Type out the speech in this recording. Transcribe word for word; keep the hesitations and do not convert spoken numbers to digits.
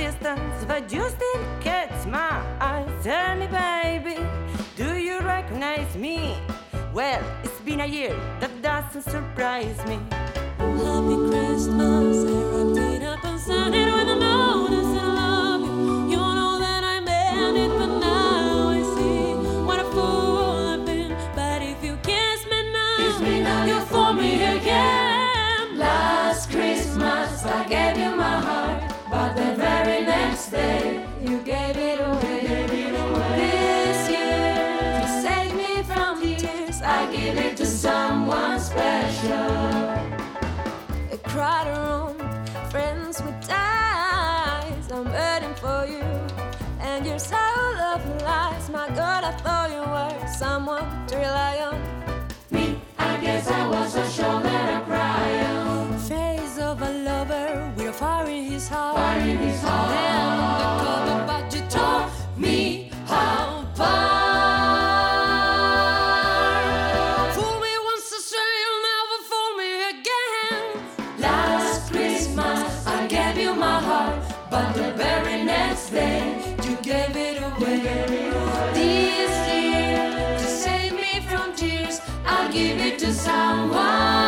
distance, but you still catch my eyes. Tell me, baby, do you recognize me? Well, it's been a year, that doesn't surprise me. Happy Christmas, I wrapped it up and sent it with a note and said I love you. You know that I meant it, but now I see what a fool I've been. But if you kiss me now, Kiss me now, you'll fool me again. Last Christmas I gave you my heart, but the very next day you gave it away. This year, to save me from tears, I give it to someone special. A crowded room, friends with ties. I'm waiting for you, and you're so full of lies. My God, I thought you were someone to rely on. Me, I guess I was a shoulder to cry on. Face of a lover with a fire in his heart. Fire in his heart. Undercover, but you taught me how far. Fool me once, I swear you'll never fool me again. Last Christmas I gave you my heart, but the very next day You gave it away. this year, to save me from tears, I'll give it to someone